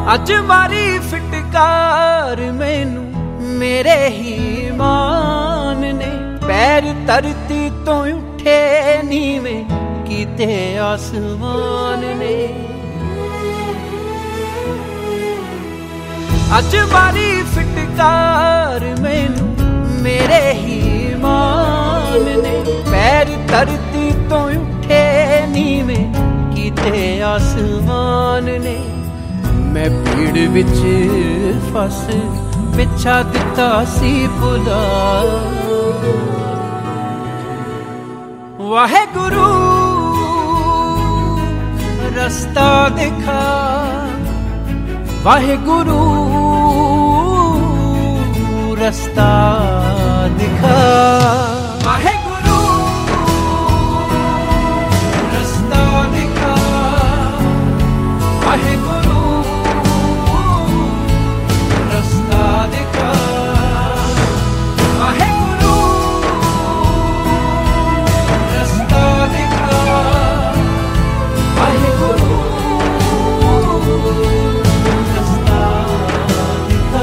अज मारी फिटकार मैनू मेरे ही मान ने, पैर धरती तो उठे नीवें कीते आसमान ने। अज मारी फिटकार मैनू मेरे ही मान ने, पैर धरती तो उठे नीवें कीते आसमान ने। मैं भीड़ विच फस पिछा दिता सी भुला, वाहेगुरु रस्ता दिखा, वाहेगुरु रस्ता दिखा, वाहेगुरु रस्ता दिखा, वाहेगुरु रस्ता दिखा, वाहेगुरु रस्ता दिखा, वाहेगुरु रस्ता दिखा।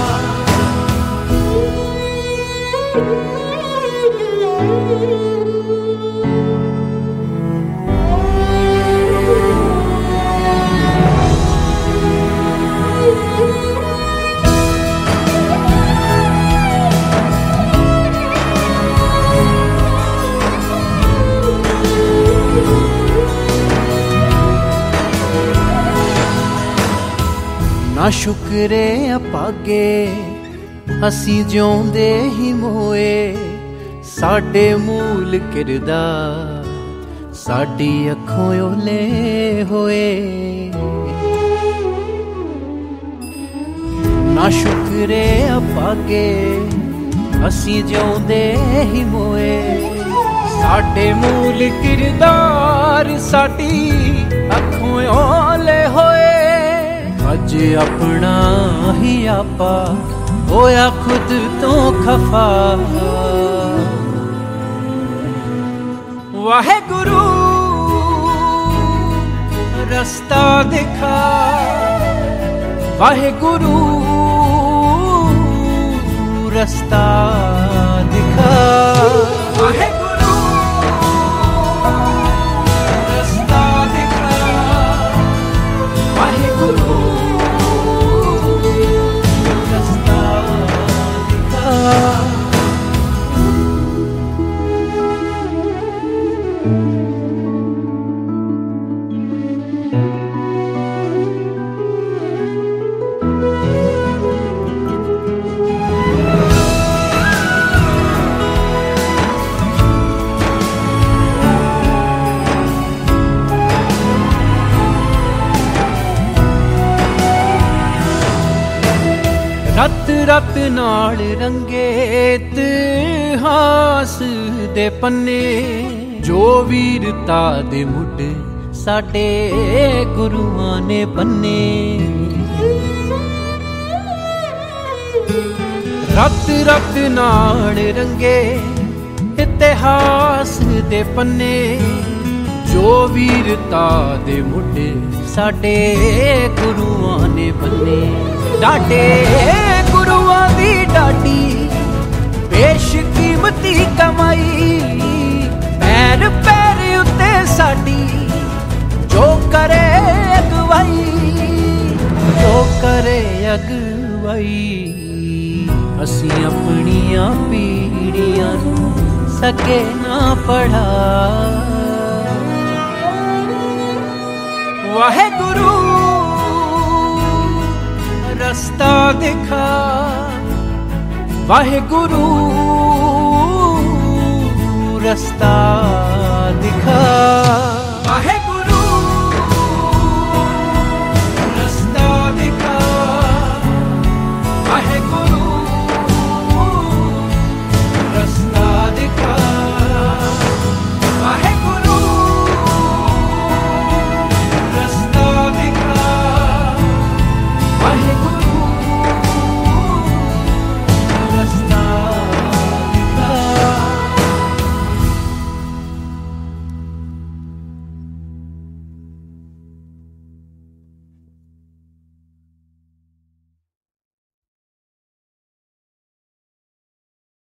ना शुक्रे अपागे असी जिउंदे ही मोए, साडे मूल किरदार साडी अखों ओले होए। ना शुक्रे अपागे असी जिउंदे ही मोए, साडे मूल किरदार साडी अखों ओले होए। अज अपना ही आपा होया खुद तो खफा, वाहेगुरु रस्ता दिखा, वाहेगुरु रस्ता दिखा, वाहेगुरु रस्ता दिखा, वाहेगुरु रस्ता दिखा। रत रत नाल रंगे इतिहास दे पन्ने, जो वीरता दे मुड साडे गुरुआं ने बन्ने। रत रत नाल रंगे इतिहास दे पन्ने, जो वीरता दे मुड साडे गुरुआं ने बन्ने। डाडे गुरुआं दी डाडी बेशकीमती कमाई, पैर पैर उत्ते साडी जो करे अगवाई, जो करे अगवाई। असी अपनियां पीढ़ियां सके ना पढ़ा, वाहेगुरु रस्ता दिखा, वाहेगुरु रस्ता दिखा।